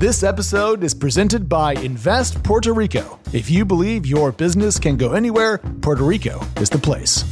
This episode is presented by Invest Puerto Rico. If you believe your business can go anywhere, Puerto Rico is the place.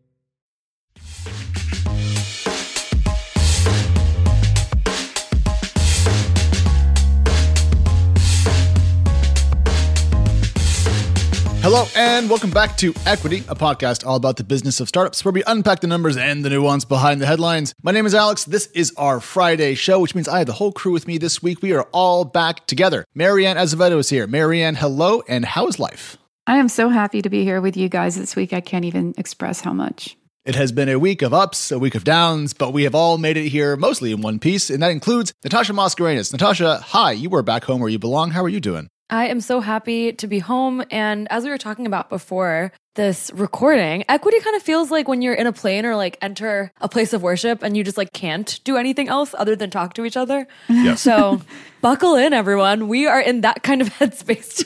Hello, and welcome back to Equity, a podcast all about the business of startups, where we unpack the numbers and the nuance behind the headlines. My name is Alex. This is our Friday show, which means I have the whole crew with me this week. We are all back together. Marianne Azevedo is here. Marianne, hello, and how is life? I am so happy to be here with you guys this week. I can't even express how much. It has been a week of ups, a week of downs, but we have all made it here mostly in one piece, and that includes Natasha Mascarenas. Natasha, hi, you are back home where you belong. How are you doing? I am so happy to be home. And as we were talking about before this recording, equity kind of feels like when you're in a plane or like enter a place of worship and you just like can't do anything else other than talk to each other. Yes. So buckle in, everyone. We are in that kind of headspace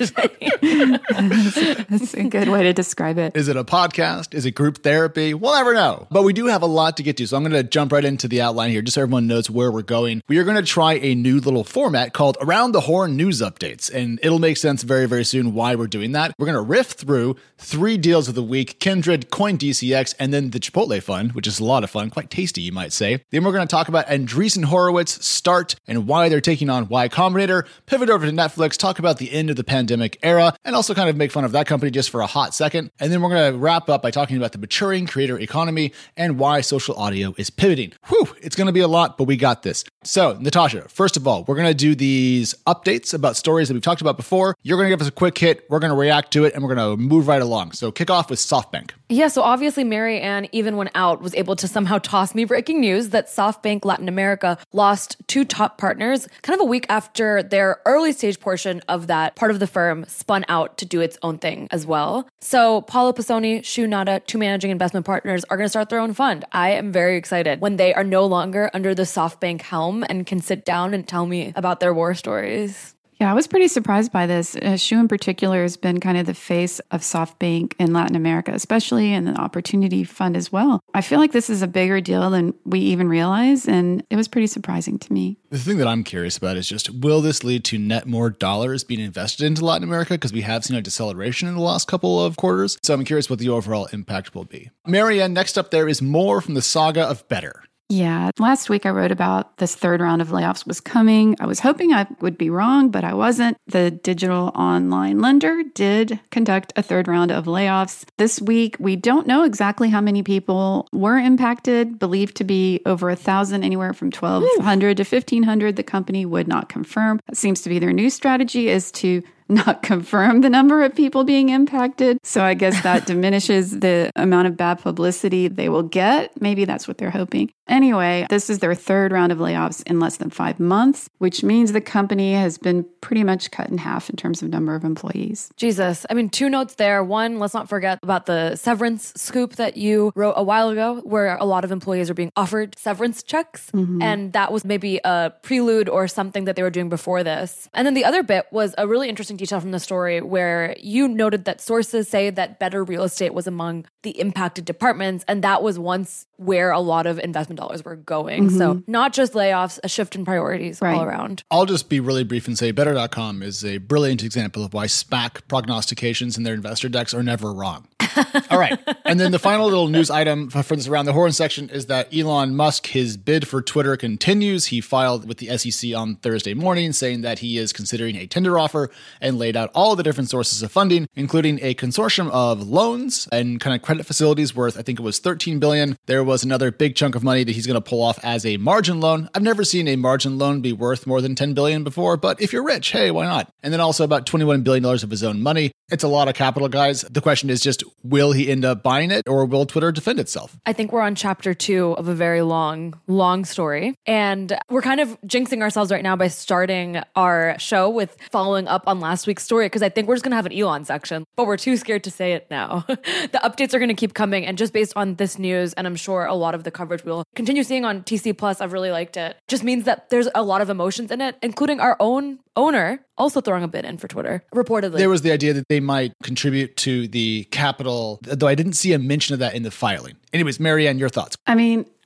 today. That's a good way to describe it. Is it a podcast? Is it group therapy? We'll never know. But we do have a lot to get to, so I'm going to jump right into the outline here, just so everyone knows where we're going. We are going to try a new little format called Around the Horn News Updates, and it'll make sense very, very soon why we're doing that. We're going to riff through 3 deals of the week: Kindred, CoinDCX, and then the Chipotle Fund, which is a lot of fun, quite tasty, you might say. Then we're going to talk about Andreessen Horowitz, Start, and why they're taking on Y Combinator, pivot over to Netflix, talk about the end of the pandemic era, and also kind of make fun of that company just for a hot second. And then we're going to wrap up by talking about the maturing creator economy and why social audio is pivoting. Whew, it's going to be a lot, but we got this. So, Natasha, first of all, we're going to do these updates about stories that we've talked about before. You're going to give us a quick hit, we're going to react to it, and we're going to move right along. So kick off with SoftBank. Yeah, so obviously Marianne, even when out, was able to somehow toss me breaking news that SoftBank Latin America lost 2 top partners kind of a week after their early stage portion of that part of the firm spun out to do its own thing as well. So Paulo Pisoni, Shu Nada, 2 managing investment partners, are going to start their own fund. I am very excited when they are no longer under the SoftBank helm and can sit down and tell me about their war stories. Yeah, I was pretty surprised by this. Shu in particular has been kind of the face of SoftBank in Latin America, especially in the Opportunity Fund as well. I feel like this is a bigger deal than we even realize, and it was pretty surprising to me. The thing that I'm curious about is just, will this lead to net more dollars being invested into Latin America? Because we have seen a deceleration in the last couple of quarters. So I'm curious what the overall impact will be. Marianne, next up there is more from the saga of Better. Yeah, last week I wrote about this 3rd round of layoffs was coming. I was hoping I would be wrong, but I wasn't. The digital online lender did conduct a 3rd round of layoffs. This week, we don't know exactly how many people were impacted, believed to be over 1,000, anywhere from 1,200 to 1,500. The company would not confirm. It seems to be their new strategy is to not confirm the number of people being impacted. So I guess that diminishes the amount of bad publicity they will get. Maybe that's what they're hoping. Anyway, this is their 3rd round of layoffs in less than 5 months, which means the company has been pretty much cut in half in terms of number of employees. Jesus. I mean, 2 notes there. One, let's not forget about the severance scoop that you wrote a while ago, where a lot of employees are being offered severance checks. Mm-hmm. And that was maybe a prelude or something that they were doing before this. And then the other bit was a really interesting detail from the story where you noted that sources say that Better Real Estate was among the impacted departments, and that was once where a lot of investment dollars were going. Mm-hmm. So not just layoffs, a shift in priorities all around. I'll just be really brief and say Better.com is a brilliant example of why SPAC prognostications in their investor decks are never wrong. All right. And then the final little news item for this Around the Horn section is that Elon Musk, his bid for Twitter continues. He filed with the SEC on Thursday morning saying that he is considering a tender offer and laid out all the different sources of funding, including a consortium of loans and kind of credit facilities worth, I think it was $13 billion. There was another big chunk of money that he's going to pull off as a margin loan. I've never seen a margin loan be worth more than $10 billion before, but if you're rich, hey, why not? And then also about $21 billion of his own money. It's a lot of capital, guys. The question is just, will he end up buying it, or will Twitter defend itself? I think we're on chapter 2 of a very long story. And we're kind of jinxing ourselves right now by starting our show with following up on last week's story, because I think we're just going to have an Elon section, but we're too scared to say it now. The updates are going to keep coming. And just based on this news, and I'm sure a lot of the coverage we'll continue seeing on TC Plus, I've really liked it, just means that there's a lot of emotions in it, including our own owner also throwing a bid in for Twitter, reportedly. There was the idea that they might contribute to the capital, though I didn't see a mention of that in the filing. Anyways, Marianne, your thoughts? I mean,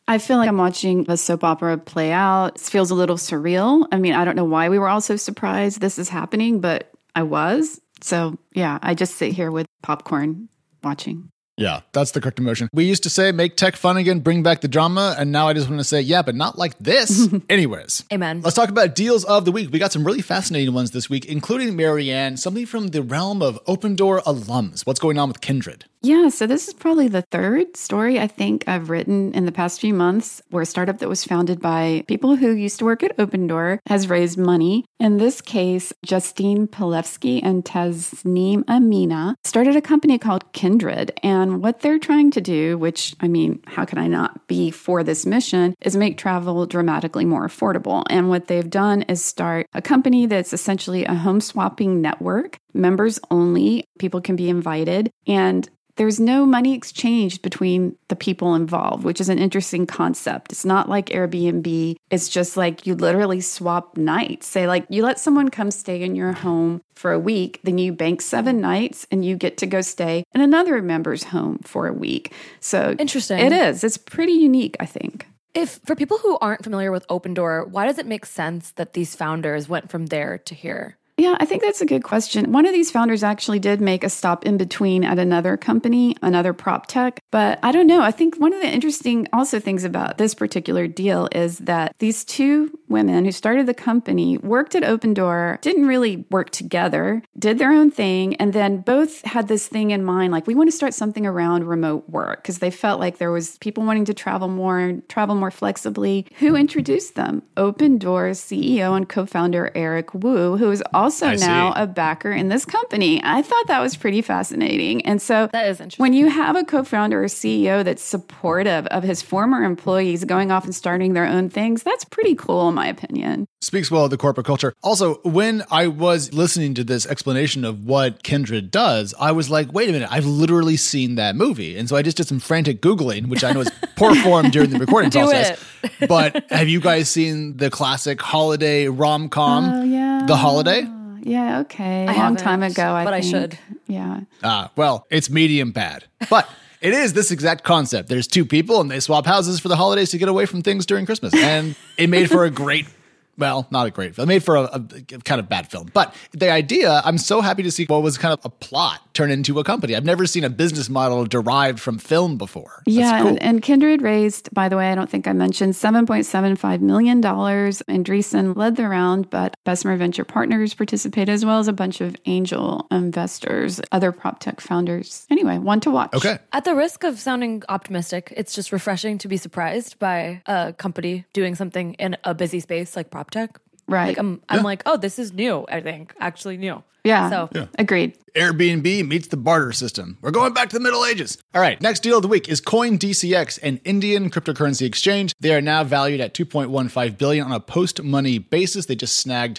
I feel like I'm watching a soap opera play out. It feels a little surreal. I mean, I don't know why we were all so surprised this is happening, but I was. So yeah, I just sit here with popcorn watching. Yeah, that's the correct emotion. We used to say, make tech fun again, bring back the drama. And now I just want to say, yeah, but not like this. Anyways. Amen. Let's talk about deals of the week. We got some really fascinating ones this week, including, Marianne, something from the realm of Open Door alums. What's going on with Kindred? Yeah, so this is probably the third story I think I've written in the past few months where a startup that was founded by people who used to work at Open Door has raised money. In this case, Justine Pilevsky and Tasneem Amina started a company called Kindred. And what they're trying to do, which, I mean, how can I not be for this mission, is make travel dramatically more affordable. And what they've done is start a company that's essentially a home swapping network, members only, people can be invited, and there's no money exchanged between the people involved, which is an interesting concept. It's not like Airbnb. It's just like you literally swap nights. Say like you let someone come stay in your home for a week, then you bank 7 nights and you get to go stay in another member's home for a week. So interesting. It is. It's pretty unique, I think. If for people who aren't familiar with Open Door, why does it make sense that these founders went from there to here? Yeah, I think that's a good question. One of these founders actually did make a stop in between at another company, another prop tech. But I don't know. I think one of the interesting also things about this particular deal is that these two women who started the company worked at Open Door, didn't really work together, did their own thing, and then both had this thing in mind, like we want to start something around remote work because they felt like there was people wanting to travel more flexibly. Who introduced them? Open Door's CEO and co-founder Eric Wu, who is also now a backer in this company. I thought that was pretty fascinating. And so that is interesting. When you have a co-founder or CEO that's supportive of his former employees going off and starting their own things, that's pretty cool in my opinion. Speaks well of the corporate culture. Also, when I was listening to this explanation of what Kindred does, I was like, wait a minute, I've literally seen that movie. And so I just did some frantic Googling, which I know is poor form during the recording process. But have you guys seen the classic holiday rom-com, Oh, yeah. The Holiday? Yeah, okay. I A long time ago, I think. I should. Yeah. Well, it's medium bad. But it is this exact concept. There's two people and they swap houses for the holidays to get away from things during Christmas. And it made for a great, well, not a great film. It made for a kind of bad film. But the idea, I'm so happy to see what was kind of a plot turn into a company. I've never seen a business model derived from film before. That's cool. and Kindred raised, by the way, I don't think I mentioned, $7.75 million. Andreessen led the round, but Bessemer Venture Partners participated as well as a bunch of angel investors, other prop tech founders. Anyway, one to watch. Okay. At the risk of sounding optimistic, it's just refreshing to be surprised by a company doing something in a busy space like prop tech. Right. Like I'm like, oh, this is new, I think. Actually new. Yeah. So Agreed. Airbnb meets the barter system. We're going back to the Middle Ages. All right, next deal of the week is CoinDCX, an Indian cryptocurrency exchange. They are now valued at $2.15 billion on a post-money basis. They just snagged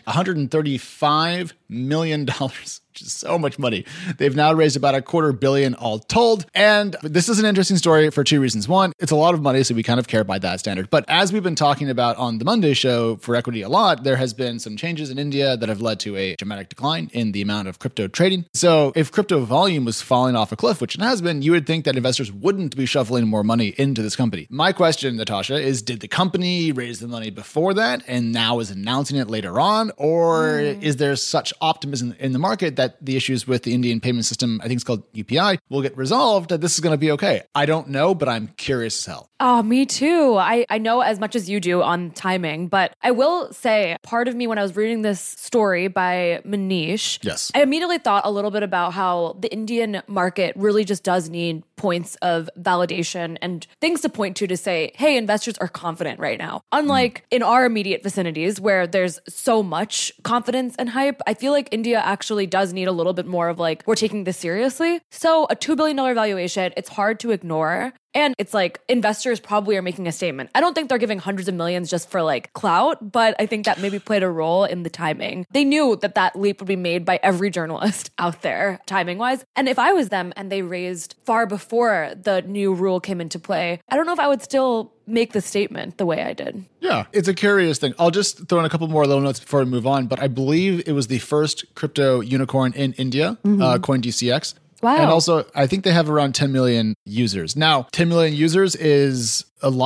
$135 million, which is so much money. They've now raised about $250 million all told. And this is an interesting story for two reasons. One, it's a lot of money, so we kind of care by that standard. But as we've been talking about on the Monday show for Equity a lot, there has been some changes in India that have led to a dramatic decline in the amount of crypto trading. So if crypto volume was falling off a cliff, which it has been, you would think that investors wouldn't be shuffling more money into this company. My question, Natasha, is did the company raise the money before that and now is announcing it later on? Or is there such optimism in the market that the issues with the Indian payment system, I think it's called UPI, will get resolved, that this is going to be okay? I don't know, but I'm curious as hell. Oh, me too. I know as much as you do on timing, but I will say part of me when I was reading this story by Manish, yes, I immediately thought a little bit about how the Indian market really just does need points of validation and things to point to say, hey, investors are confident right now. Unlike in our immediate vicinities where there's so much confidence and hype, I feel like India actually does need a little bit more of like, we're taking this seriously. So a $2 billion valuation, it's hard to ignore. And it's like investors probably are making a statement. I don't think they're giving hundreds of millions just for like clout, but I think that maybe played a role in the timing. They knew that that leap would be made by every journalist out there, timing wise. And if I was them and they raised far before the new rule came into play, I don't know if I would still make the statement the way I did. Yeah, it's a curious thing. I'll just throw in a couple more little notes before we move on, but I believe it was the first crypto unicorn in India, CoinDCX. Wow. And also, I think they have around 10 million users. Now, 10 million users is a lot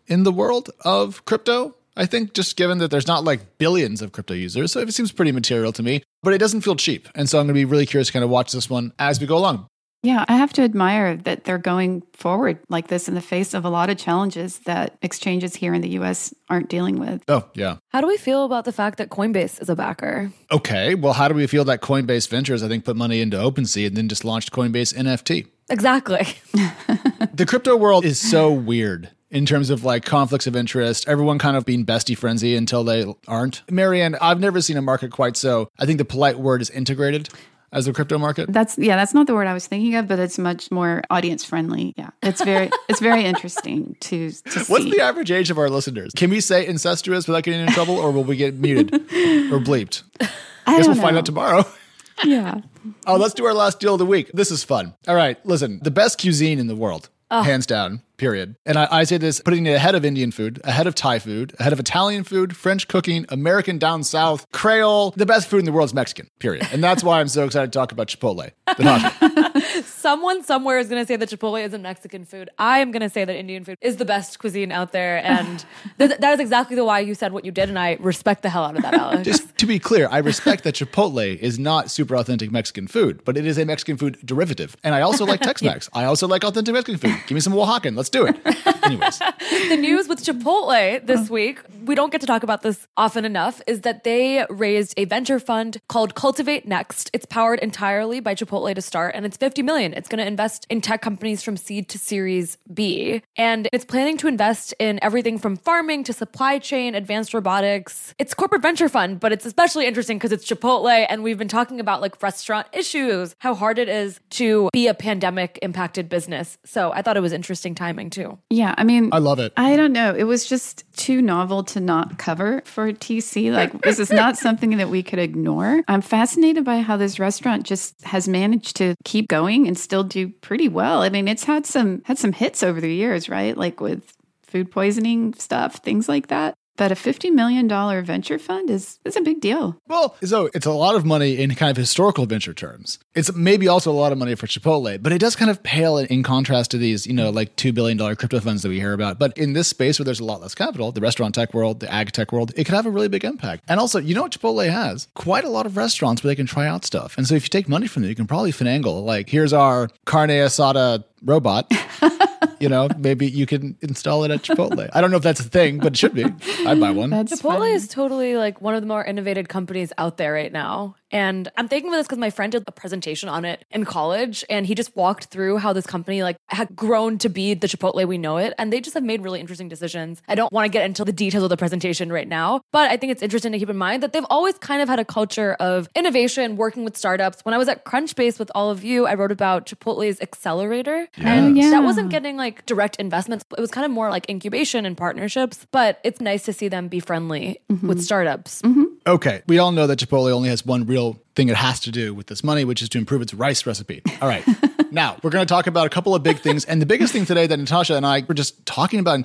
in the world of crypto. I think just given that there's not like billions of crypto users, so it seems pretty material to me, but it doesn't feel cheap. And so I'm going to be really curious to kind of watch this one as we go along. Yeah, I have to admire that they're going forward like this in the face of a lot of challenges that exchanges here in the US aren't dealing with. Oh, yeah. How do we feel about the fact that Coinbase is a backer? Okay, well, how do we feel that Coinbase Ventures, I think, put money into OpenSea and then just launched Coinbase NFT? Exactly. The crypto world is so weird in terms of like conflicts of interest, everyone kind of being bestie frenzy until they aren't. Marianne, I've never seen a market quite so, I think the polite word is integrated as the crypto market. That's not the word I was thinking of, but it's much more audience friendly. Yeah. It's very interesting to see. What's the average age of our listeners? Can we say incestuous without getting in trouble, or will we get muted or bleeped? I guess we'll find out tomorrow. Yeah. Oh, let's do our last deal of the week. This is fun. All right, listen, the best cuisine in the world, hands down, period. And I say this putting it ahead of Indian food, ahead of Thai food, ahead of Italian food, French cooking, American down south, Creole. The best food in the world is Mexican, period. And that's why I'm so excited to talk about Chipotle. Someone somewhere is going to say that Chipotle isn't Mexican food. I am going to say that Indian food is the best cuisine out there. And that is exactly the why you said what you did. And I respect the hell out of that, Alex. Just to be clear, I respect that Chipotle is not super authentic Mexican food, but it is a Mexican food derivative. And I also like Tex-Mex. I also like authentic Mexican food. Give me some Oaxacan. Let's do it. Anyways. The news with Chipotle this week, we don't get to talk about this often enough, is that they raised a venture fund called Cultivate Next. It's powered entirely by Chipotle to start, and it's $50 million. It's going to invest in tech companies from seed to Series B. And it's planning to invest in everything from farming to supply chain, advanced robotics. It's corporate venture fund, but it's especially interesting because it's Chipotle, and we've been talking about like restaurant issues, how hard it is to be a pandemic impacted business. So I thought it was interesting timing too. Yeah, I mean, I love it. I don't know. It was just too novel to not cover for TC. Like, this is not something that we could ignore. I'm fascinated by how this restaurant just has managed to keep going and still do pretty well. I mean, it's had some hits over the years, right? Like with food poisoning stuff, things like that. But a $50 million venture fund is a big deal. Well, so it's a lot of money in kind of historical venture terms. It's maybe also a lot of money for Chipotle, but it does kind of pale in contrast to these, like $2 billion crypto funds that we hear about. But in this space where there's a lot less capital, the restaurant tech world, the ag tech world, it could have a really big impact. And also, what Chipotle has? Quite a lot of restaurants where they can try out stuff. And so if you take money from them, you can probably finagle, like, here's our carne asada robot. Maybe you can install it at Chipotle. I don't know if that's a thing, but it should be. I'd buy one. Chipotle is totally like one of the more innovative companies out there right now. And I'm thinking of this because my friend did a presentation on it in college, and he just walked through how this company had grown to be the Chipotle we know it. And they just have made really interesting decisions. I don't want to get into the details of the presentation right now, but I think it's interesting to keep in mind that they've always kind of had a culture of innovation, working with startups. When I was at Crunchbase with all of you, I wrote about Chipotle's accelerator. Yes. And that wasn't getting like direct investments. It was kind of more like incubation and partnerships, but it's nice to see them be friendly with startups. Mm-hmm. Okay. We all know that Chipotle only has one real thing it has to do with this money, which is to improve its rice recipe. All right. Now, we're going to talk about a couple of big things. And the biggest thing today that Natasha and I were just talking about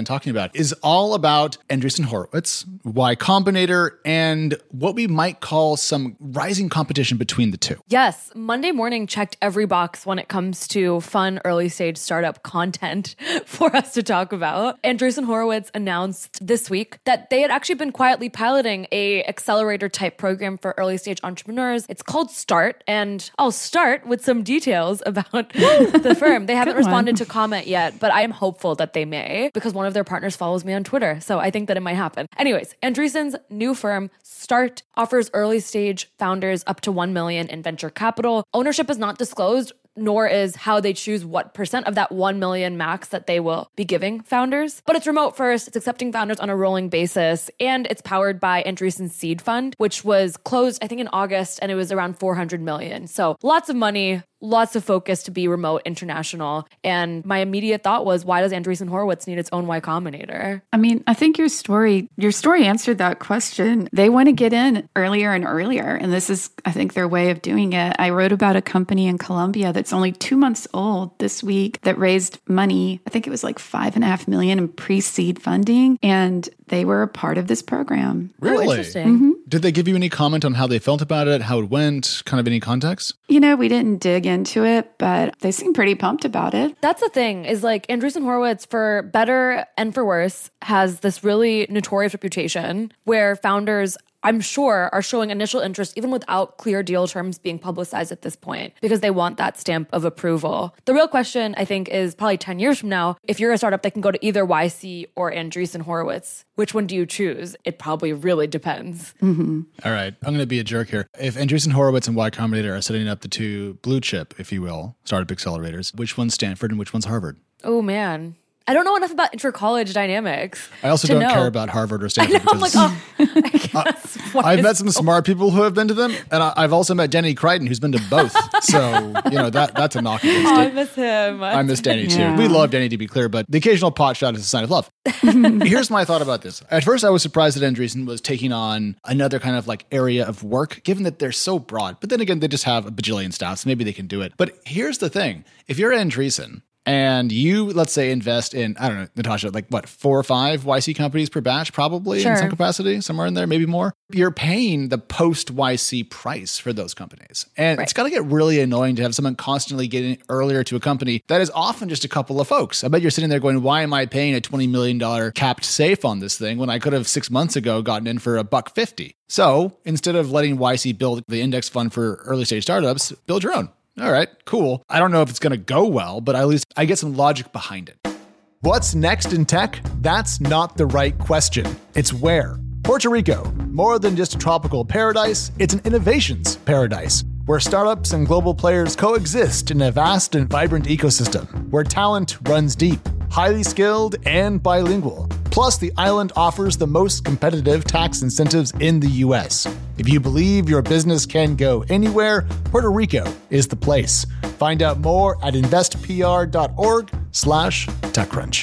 is all about Andreessen Horowitz, Y Combinator, and what we might call some rising competition between the two. Yes. Monday morning checked every box when it comes to fun early stage startup content for us to talk about. Andreessen Horowitz announced this week that they had actually been quietly piloting a accelerator type program for early stage entrepreneurs. It's called START, and I'll start with some details about the firm. They haven't responded to comment yet, but I am hopeful that they may, because one of their partners follows me on Twitter, so I think that it might happen. Anyways, Andreessen's new firm, START, offers early stage founders up to $1 million in venture capital. Ownership is not disclosed, nor is how they choose what percent of that 1 million max that they will be giving founders. But it's remote first, it's accepting founders on a rolling basis, and it's powered by Andreessen's seed fund, which was closed, I think, in August, and it was around $400 million. So lots of money, lots of focus to be remote, international. And my immediate thought was, why does Andreessen Horowitz need its own Y Combinator? I mean, I think your story answered that question. They want to get in earlier and earlier. And this is, I think, their way of doing it. I wrote about a company in Colombia that's only 2 months old this week that raised money. I think it was like $5.5 million in pre-seed funding. And they were a part of this program. Really? Oh, interesting. Did they give you any comment on how they felt about it, how it went, kind of any context? We didn't dig into it, but they seem pretty pumped about it. That's the thing, is like Andreessen Horowitz, for better and for worse, has this really notorious reputation where founders, I'm sure, are showing initial interest even without clear deal terms being publicized at this point because they want that stamp of approval. The real question, I think, is probably 10 years from now, if you're a startup that can go to either YC or Andreessen Horowitz, which one do you choose? It probably really depends. Mm-hmm. All right, I'm going to be a jerk here. If Andreessen Horowitz and Y Combinator are setting up the two blue chip, if you will, startup accelerators, which one's Stanford and which one's Harvard? Oh, man. I don't know enough about inter-college dynamics. I also don't care about Harvard or Stanford. I'm like, I've met some smart people who have been to them, and I've also met Danny Crichton, who's been to both. So, that's a knock against it. I miss him. I miss Danny too. Yeah. We love Danny, to be clear, but the occasional pot shot is a sign of love. Here's my thought about this. At first, I was surprised that Andreessen was taking on another kind of like area of work, given that they're so broad. But then again, they just have a bajillion staff, so maybe they can do it. But here's the thing. If you're Andreessen, and you, let's say, invest in, I don't know, Natasha, like what, 4 or 5 YC companies per batch, probably in some capacity, somewhere in there, maybe more. You're paying the post YC price for those companies. And It's got to get really annoying to have someone constantly getting earlier to a company that is often just a couple of folks. I bet you're sitting there going, why am I paying a $20 million capped safe on this thing when I could have 6 months ago gotten in for $1.50? So instead of letting YC build the index fund for early stage startups, build your own. All right, cool. I don't know if it's going to go well, but at least I get some logic behind it. What's next in tech? That's not the right question. It's where. Puerto Rico, more than just a tropical paradise, it's an innovations paradise, where startups and global players coexist in a vast and vibrant ecosystem, where talent runs deep, highly skilled and bilingual. Plus, the island offers the most competitive tax incentives in the US. If you believe your business can go anywhere, Puerto Rico is the place. Find out more at investpr.org/TechCrunch.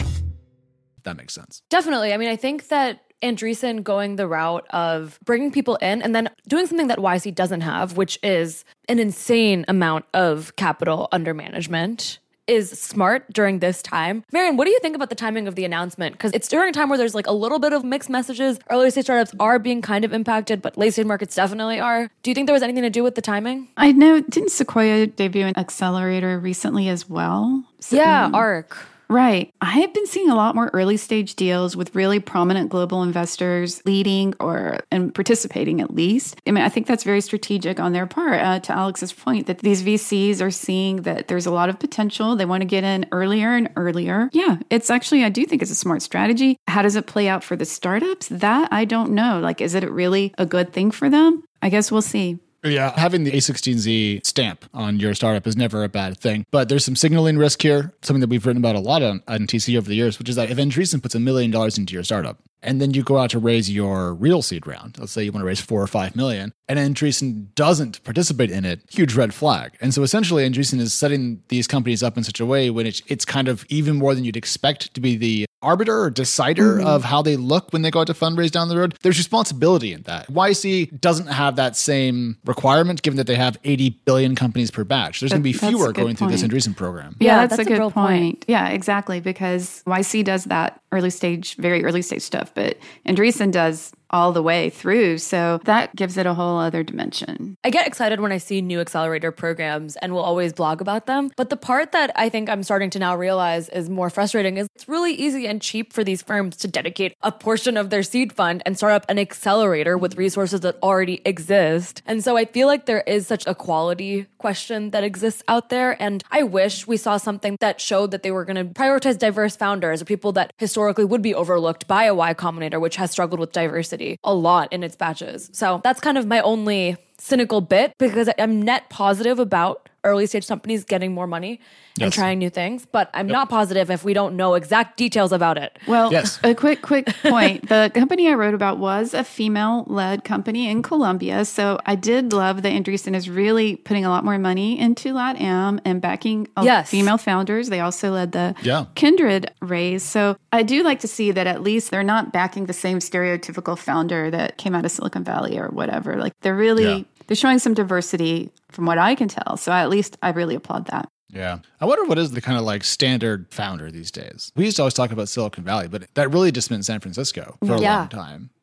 That makes sense. Definitely. I mean, I think that Andreessen going the route of bringing people in and then doing something that YC doesn't have, which is an insane amount of capital under management, is smart during this time. Marian, what do you think about the timing of the announcement? Because it's during a time where there's like a little bit of mixed messages. Early stage startups are being kind of impacted, but late stage markets definitely are. Do you think there was anything to do with the timing? I know, didn't Sequoia debut an accelerator recently as well? Yeah, ARC. Right. I have been seeing a lot more early stage deals with really prominent global investors leading and participating at least. I mean, I think that's very strategic on their part. To Alex's point, that these VCs are seeing that there's a lot of potential. They want to get in earlier and earlier. Yeah, it's actually, I do think it's a smart strategy. How does it play out for the startups? That I don't know. Like, is it really a good thing for them? I guess we'll see. Yeah, having the A16Z stamp on your startup is never a bad thing. But there's some signaling risk here, something that we've written about a lot on TC over the years, which is that if Andreessen puts $1 million into your startup, and then you go out to raise your real seed round, let's say you want to raise 4 or 5 million, and Andreessen doesn't participate in it, huge red flag. And so essentially Andreessen is setting these companies up in such a way when it's kind of even more than you'd expect to be the arbiter or decider of how they look when they go out to fundraise down the road. There's responsibility in that. YC doesn't have that same requirement given that they have 80 billion companies per batch. There's going to be fewer going through this Andreessen program. Yeah, that's a good point. Yeah, exactly. Because YC does that early stage, very early stage stuff, but Andreessen does all the way through. So that gives it a whole other dimension. I get excited when I see new accelerator programs and will always blog about them. But the part that I think I'm starting to now realize is more frustrating is it's really easy and cheap for these firms to dedicate a portion of their seed fund and start up an accelerator with resources that already exist. And so I feel like there is such a quality question that exists out there. And I wish we saw something that showed that they were going to prioritize diverse founders or people that historically would be overlooked by a Y Combinator, which has struggled with diversity a lot in its batches. So that's kind of my only cynical bit, because I'm net positive about early stage companies getting more money and trying new things, but I'm not positive if we don't know exact details about it. Well, a quick point. The company I wrote about was a female-led company in Colombia, so I did love that Andreessen is really putting a lot more money into LATAM and backing female founders. They also led the Kindred raise, so I do like to see that at least they're not backing the same stereotypical founder that came out of Silicon Valley or whatever. Like, they're really... They're showing some diversity from what I can tell. So at least I really applaud that. Yeah. I wonder what is the kind of like standard founder these days. We used to always talk about Silicon Valley, but that really just meant San Francisco for a long time.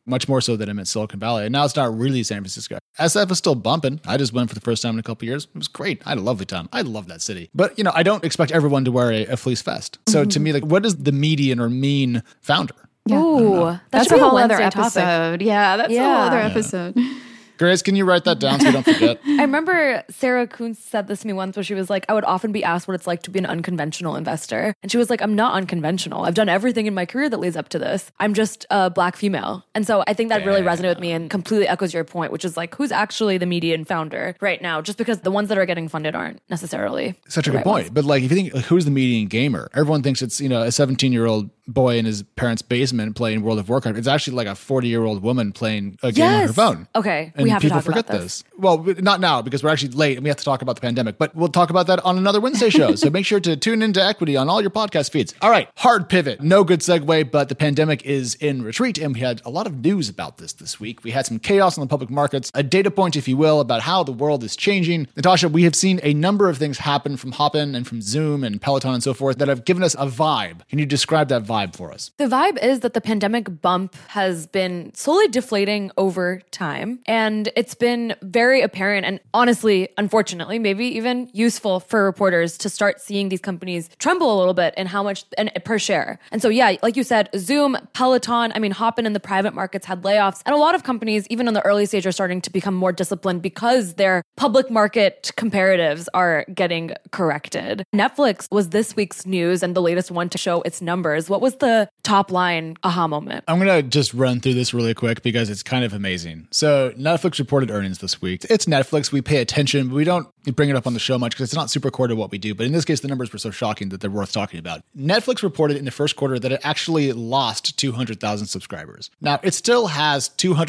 much more so than I'm in Silicon Valley. And now it's not really San Francisco. SF is still bumping. I just went for the first time in a couple of years. It was great. I had a lovely time. I love that city. But, I don't expect everyone to wear a fleece vest. So to me, like, what is the median or mean founder? Yeah. Ooh, that's a whole other episode. Yeah, that's a whole other episode. Grace, can you write that down so we don't forget? I remember Sarah Kuntz said this to me once where she was like, I would often be asked what it's like to be an unconventional investor. And she was like, I'm not unconventional. I've done everything in my career that leads up to this. I'm just a Black female. And so I think that really resonated with me and completely echoes your point, which is like, who's actually the median founder right now? Just because the ones that are getting funded aren't necessarily such a good point. Ones. But like, if you think, like, who's the median gamer? Everyone thinks it's, a 17-year-old boy in his parents' basement playing World of Warcraft. It's actually like a 40-year-old woman playing a game on her phone. Okay, and we have people to talk forget about this. Well, not now because we're actually late and we have to talk about the pandemic. But we'll talk about that on another Wednesday show. So make sure to tune into Equity on all your podcast feeds. All right, hard pivot. No good segue, but the pandemic is in retreat, and we had a lot of news about this week. We had some chaos in the public markets, a data point, if you will, about how the world is changing. Natasha, we have seen a number of things happen from Hopin and from Zoom and Peloton and so forth that have given us a vibe. Can you describe that vibe for us? The vibe is that the pandemic bump has been slowly deflating over time, and it's been very apparent and honestly, unfortunately, maybe even useful for reporters to start seeing these companies tremble a little bit in how much and per share. And so, yeah, like you said, Zoom, Peloton, Hopin in the private markets had layoffs, and a lot of companies, even in the early stage, are starting to become more disciplined because their public market comparatives are getting corrected. Netflix was this week's news and the latest one to show its numbers. What was the top line aha moment? I'm going to just run through this really quick because it's kind of amazing. So Netflix reported earnings this week. It's Netflix. We pay attention, but we don't bring it up on the show much because it's not super core to what we do. But in this case, the numbers were so shocking that they're worth talking about. Netflix reported in the first quarter that it actually lost 200,000 subscribers. Now, it still has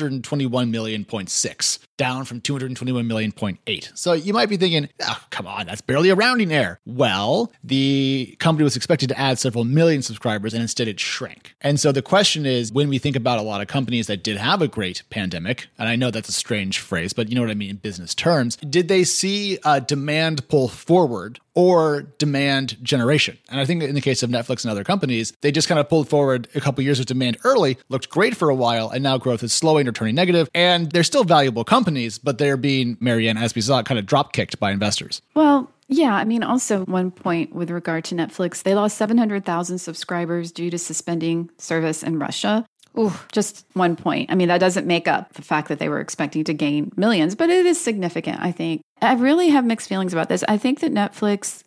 221 million.6, down from 221 million.8. So you might be thinking, oh, come on, that's barely a rounding error. Well, the company was expected to add several million subscribers, and instead it shrank. And so the question is, when we think about a lot of companies that did have a great pandemic, and I know that's a strange phrase, but you know what I mean in business terms, did they see demand pull forward or demand generation? And I think in the case of Netflix and other companies, they just kind of pulled forward a couple years of demand early, looked great for a while, and now growth is slowing or turning negative. And they're still valuable companies, but they're being, Marianne, as we saw, kind of drop kicked by investors. Well, yeah, also one point with regard to Netflix, they lost 700,000 subscribers due to suspending service in Russia. Ooh, just one point. That doesn't make up the fact that they were expecting to gain millions, but it is significant, I think. I really have mixed feelings about this. I think that Netflix,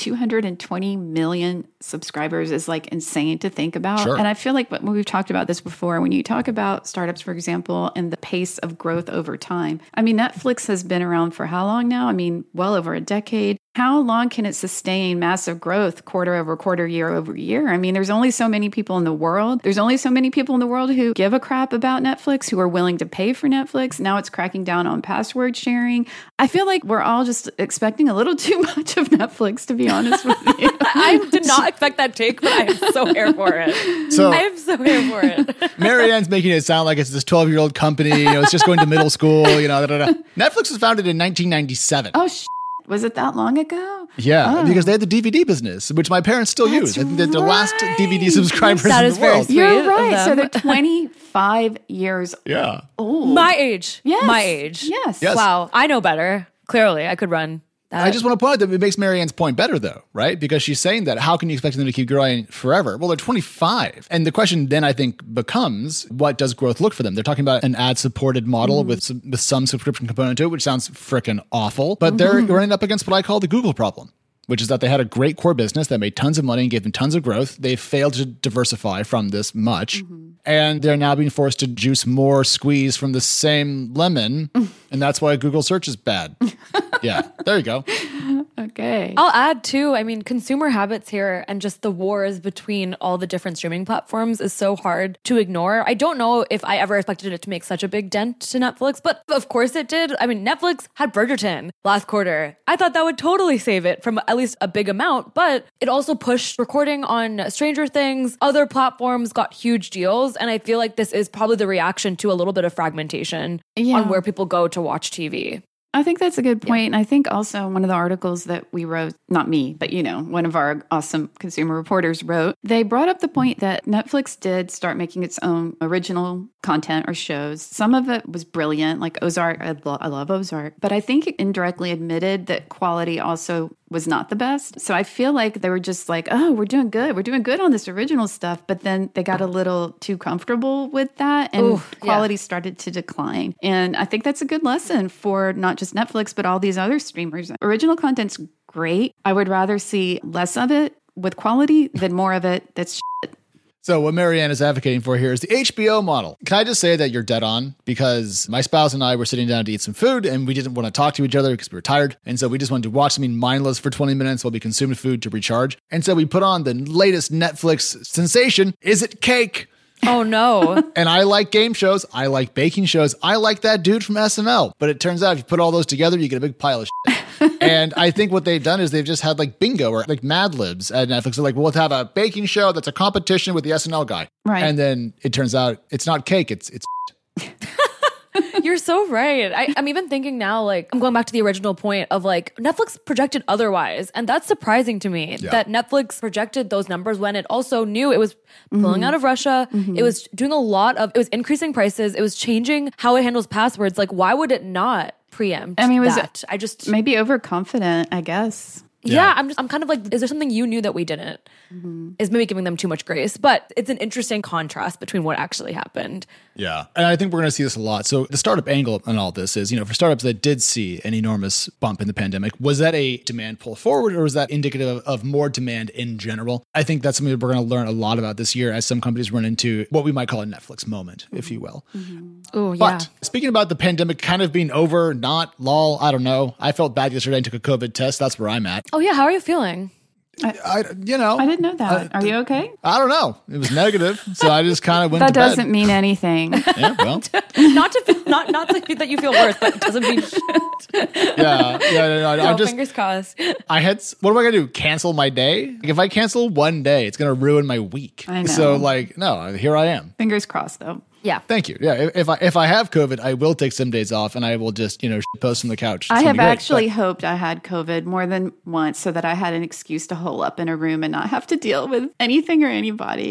220 million subscribers is like insane to think about. Sure. And I feel like when we've talked about this before, when you talk about startups, for example, and the pace of growth over time, Netflix has been around for how long now? Well over a decade. How long can it sustain massive growth quarter over quarter, year over year? There's only so many people in the world. There's only so many people in the world who give a crap about Netflix, who are willing to pay for Netflix. Now it's cracking down on password sharing. I feel like we're all just expecting a little too much of Netflix, to be honest with you. I did not expect that take, but I am so here for it. So, I am so here for it. Marianne's making it sound like it's this 12-year-old company, it's just going to middle school, Netflix was founded in 1997. Oh, was it that long ago? Yeah, because they had the DVD business, which my parents still use. I think they're the last DVD subscribers in the world. You're right. So they're 25 years old. My age. Yes. My age. Yes. Wow. I know better. Clearly, I could run that. I just want to point out that it makes Marianne's point better, though, right? Because she's saying that how can you expect them to keep growing forever? Well, they're 25. And the question then, I think, becomes, what does growth look for them? They're talking about an ad-supported model with some subscription component to it, which sounds frickin' awful. But they're running up against what I call the Google problem, which is that they had a great core business that made tons of money and gave them tons of growth. They failed to diversify from this much. And they're now being forced to juice more squeeze from the same lemon. And that's why Google search is bad. Yeah, there you go. Okay. I'll add too, consumer habits here and just the wars between all the different streaming platforms is so hard to ignore. I don't know if I ever expected it to make such a big dent to Netflix, but of course it did. Netflix had Bridgerton last quarter. I thought that would totally save it from at least a big amount, but it also pushed recording on Stranger Things. Other platforms got huge deals, and I feel like this is probably the reaction to a little bit of fragmentation on where people go to watch TV. I think that's a good point. And I think also one of the articles that we wrote, not me, but one of our awesome consumer reporters wrote, they brought up the point that Netflix did start making its own original content or shows. Some of it was brilliant, like Ozark. I love Ozark. But I think it indirectly admitted that quality also was not the best. So I feel like they were just like, oh, we're doing good. We're doing good on this original stuff. But then they got a little too comfortable with that and quality started to decline. And I think that's a good lesson for not just Netflix, but all these other streamers. Original content's great. I would rather see less of it with quality than more of it that's shit. So what Marianne is advocating for here is the HBO model. Can I just say that you're dead on? Because my spouse and I were sitting down to eat some food and we didn't want to talk to each other because we were tired. And so we just wanted to watch something mindless for 20 minutes while we consumed food to recharge. And so we put on the latest Netflix sensation, Is It Cake? Oh, no. And I like game shows. I like baking shows. I like that dude from SNL. But it turns out if you put all those together, you get a big pile of shit. And I think what they've done is they've just had like bingo or like Mad Libs at Netflix. They're like, well, let's have a baking show that's a competition with the SNL guy. Right. And then it turns out it's not cake. It's You're so right. I'm even thinking now, like, I'm going back to the original point of like Netflix projected otherwise. And that's surprising to me that Netflix projected those numbers when it also knew it was pulling out of Russia. It was doing it was increasing prices. It was changing how it handles passwords. Like, why would it not preempt that? I just maybe overconfident, I guess. Yeah, I'm kind of like, is there something you knew that we didn't? Is maybe giving them too much grace. But it's an interesting contrast between what actually happened. Yeah. And I think we're going to see this a lot. So the startup angle on all this is, for startups that did see an enormous bump in the pandemic, was that a demand pull forward or was that indicative of more demand in general? I think that's something that we're going to learn a lot about this year as some companies run into what we might call a Netflix moment, if you will. Oh, yeah. But speaking about the pandemic kind of being over, not lol, I don't know. I felt bad yesterday and took a COVID test. That's where I'm at. Oh, yeah. How are you feeling? I didn't know that. Are you okay? I don't know. It was negative, so I just kind of went to bed. That doesn't mean anything. Yeah, well. not that you feel worse, but it doesn't mean shit. Yeah. Fingers crossed. What am I going to do? Cancel my day? Like, if I cancel one day, it's going to ruin my week. I know. So no, here I am. Fingers crossed, though. Yeah. Thank you. Yeah. If I have COVID, I will take some days off and I will just, post from the couch. I have actually hoped I had COVID more than once so that I had an excuse to hole up in a room and not have to deal with anything or anybody.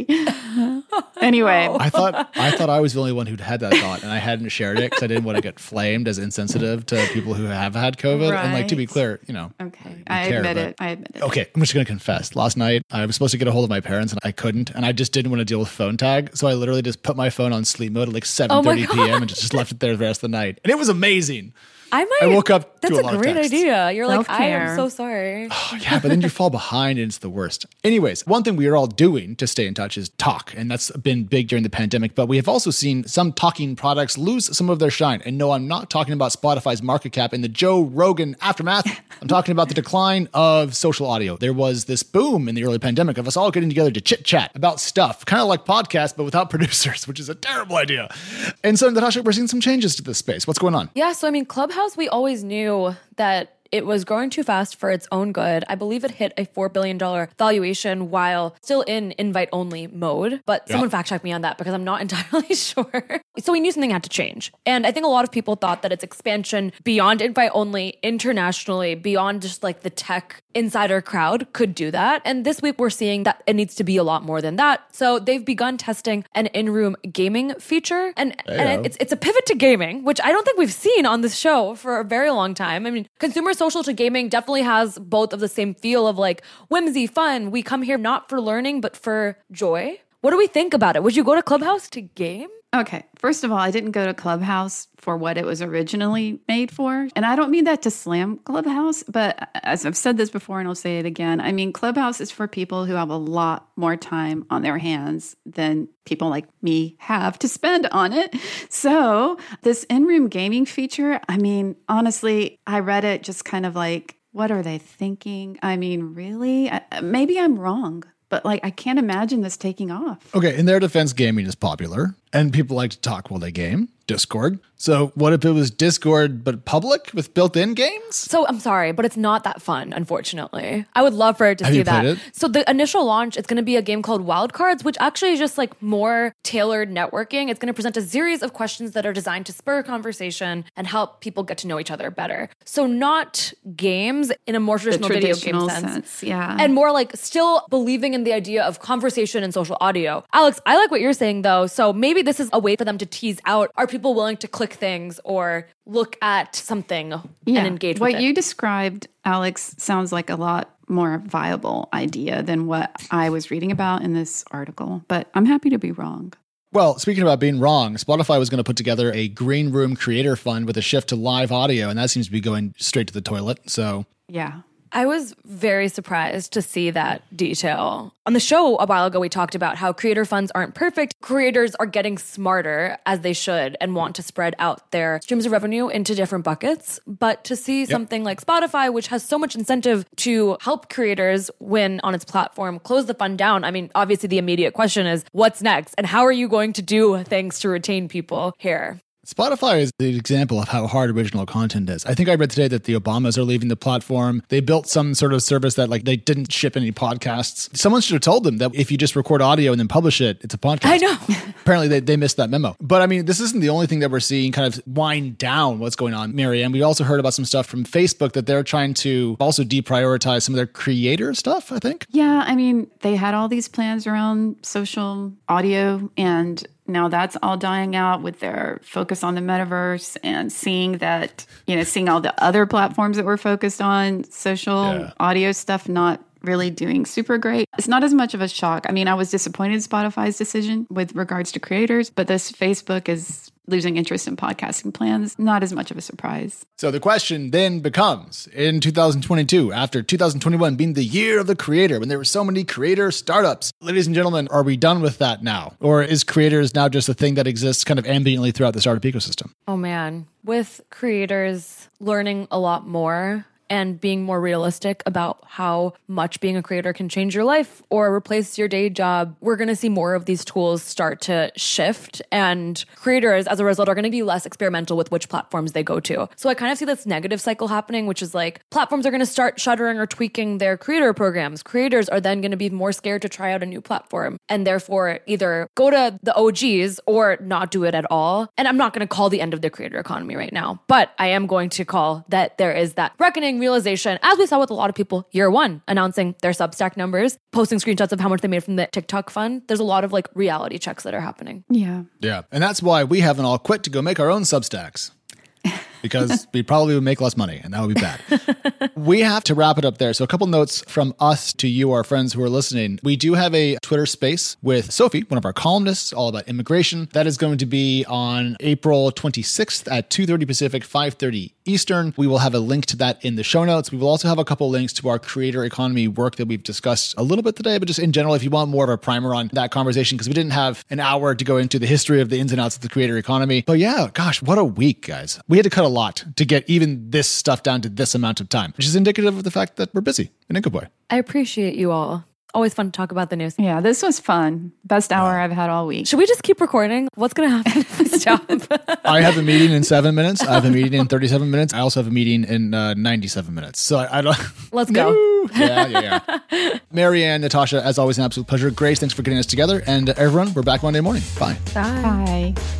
Anyway. I thought I was the only one who'd had that thought and I hadn't shared it because I didn't want to get flamed as insensitive to people who have had COVID. Right. And to be clear, Okay. I admit it. Okay. I'm just going to confess. Last night, I was supposed to get a hold of my parents and I couldn't. And I just didn't want to deal with phone tag. So I literally just put my phone on sleep mode at like 7:30 p.m. and just left it there the rest of the night. And it was amazing. I woke up to a lot of texts. That's a great idea. You're Self-care. like, I am so sorry. Oh, yeah, but then you fall behind and it's the worst. Anyways, one thing we are all doing to stay in touch is talk. And that's been big during the pandemic. But we have also seen some talking products lose some of their shine. And no, I'm not talking about Spotify's market cap in the Joe Rogan aftermath. I'm talking about the decline of social audio. There was this boom in the early pandemic of us all getting together to chit chat about stuff, kind of like podcasts, but without producers, which is a terrible idea. And so, Natasha, we're seeing some changes to this space. What's going on? Yeah, so Clubhouse, we always knew that it was growing too fast for its own good. I believe it hit a $4 billion valuation while still in invite-only mode. But someone fact-check me on that because I'm not entirely sure. So we knew something had to change. And I think a lot of people thought that its expansion beyond invite-only, internationally, beyond just like the tech insider crowd could do that. And this week we're seeing that it needs to be a lot more than that. So they've begun testing an in-room gaming feature. And it's a pivot to gaming, which I don't think we've seen on this show for a very long time. Consumer social to gaming definitely has both of the same feel of like whimsy, fun. We come here not for learning, but for joy. What do we think about it? Would you go to Clubhouse to game? Okay. First of all, I didn't go to Clubhouse for what it was originally made for. And I don't mean that to slam Clubhouse, but as I've said this before and I'll say it again, Clubhouse is for people who have a lot more time on their hands than people like me have to spend on it. So this in-room gaming feature, honestly, I read it just kind of like, what are they thinking? Really? Maybe I'm wrong. But I can't imagine this taking off. Okay, in their defense, gaming is popular and people like to talk while they game. Discord. So what if it was Discord but public with built-in games? So I'm sorry, but it's not that fun, unfortunately. I would love for it to Have see you that. played it? So the initial launch, it's going to be a game called Wildcards, which actually is just like more tailored networking. It's going to present a series of questions that are designed to spur conversation and help people get to know each other better. So not games in a more traditional video game sense. Yeah. And more like still believing in the idea of conversation and social audio. Alex, I like what you're saying though. So maybe this is a way for them to tease out, are people willing to click things or look at something and engage with it? What you described, Alex, sounds like a lot more viable idea than what I was reading about in this article, but I'm happy to be wrong. Well, speaking about being wrong, Spotify was going to put together a Green Room Creator Fund with a shift to live audio, and that seems to be going straight to the toilet. So Yeah. I was very surprised to see that detail. On the show a while ago, we talked about how creator funds aren't perfect. Creators are getting smarter, as they should, and want to spread out their streams of revenue into different buckets. But to see something like Spotify, which has so much incentive to help creators win on its platform, close the fund down. I mean, obviously the immediate question is, what's next? And how are you going to do things to retain people here? Spotify is the example of how hard original content is. I think I read today that the Obamas are leaving the platform. They built some sort of service that like they didn't ship any podcasts. Someone should have told them that if you just record audio and then publish it, it's a podcast. I know. Apparently they missed that memo. But I mean, this isn't the only thing that we're seeing kind of wind down what's going on, Marianne. We also heard about some stuff from Facebook that they're trying to also deprioritize some of their creator stuff, I think. Yeah, I mean, they had all these plans around social audio, and now that's all dying out with their focus on the metaverse and seeing that, seeing all the other platforms that were focused on social audio stuff not really doing super great. It's not as much of a shock. I mean, I was disappointed in Spotify's decision with regards to creators, but this Facebook is losing interest in podcasting plans, not as much of a surprise. So the question then becomes, in 2022, after 2021 being the year of the creator, when there were so many creator startups, ladies and gentlemen, are we done with that now? Or is creators now just a thing that exists kind of ambiently throughout the startup ecosystem? Oh man, with creators learning a lot more and being more realistic about how much being a creator can change your life or replace your day job, we're going to see more of these tools start to shift. And creators, as a result, are going to be less experimental with which platforms they go to. So I kind of see this negative cycle happening, which is like platforms are going to start shuttering or tweaking their creator programs. Creators are then going to be more scared to try out a new platform and therefore either go to the OGs or not do it at all. And I'm not going to call the end of the creator economy right now, but I am going to call that there is that reckoning, realization, as we saw with a lot of people year one, announcing their Substack numbers, posting screenshots of how much they made from the TikTok fund. There's a lot of like reality checks that are happening. Yeah. Yeah. And that's why we haven't all quit to go make our own Substacks. Because we probably would make less money, and that would be bad. We have to wrap it up there. So a couple notes from us to you, our friends who are listening. We do have a Twitter space with Sophie, one of our columnists, all about immigration. That is going to be on April 26th at 2:30 Pacific, 5:30 Eastern. We will have a link to that in the show notes. We will also have a couple links to our creator economy work that we've discussed a little bit today, but just in general, if you want more of a primer on that conversation, because we didn't have an hour to go into the history of the ins and outs of the creator economy. But yeah, gosh, what a week, guys. We had to cut a lot to get even this stuff down to this amount of time, which is indicative of the fact that we're busy in Inca Boy. I appreciate you all. Always fun to talk about the news. Yeah, this was fun. Best hour I've had all week. Should we just keep recording? What's going to happen if we stop? I have a meeting in 7 minutes. I have a meeting in 37 minutes. I also have a meeting in 97 minutes. So I don't... Let's go. Yeah. Marianne, Natasha, as always, an absolute pleasure. Grace, thanks for getting us together. And everyone, we're back Monday morning. Bye. Bye. Bye.